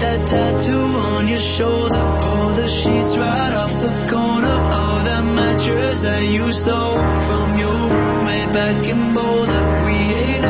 that tattoo on your shoulder. Pull the sheets right off the corner of that mattress that you stole from your roommate back in Boulder. We ate